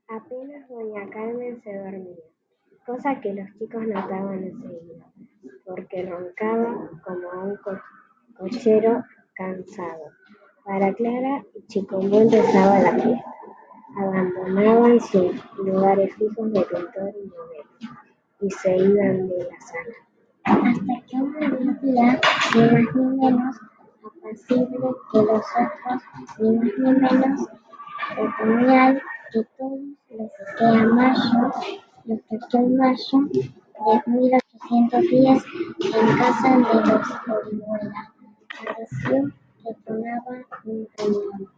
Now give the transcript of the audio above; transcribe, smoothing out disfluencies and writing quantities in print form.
Apenas doña Carmen se dormía, cosa que los chicos notaban enseguida, porque roncaba como un cochero cansado. Para Clara y Chicumbú empezaba la fiesta. Abandonaban sus lugares fijos de pintor y novela y se iban de la sala. Hasta que un día, ni más ni menos apacible que los otros, ni más ni menos otoñal que todos los que aquel mayo de 1810 en casa de los Orihuela pareció que tronaba un cañón.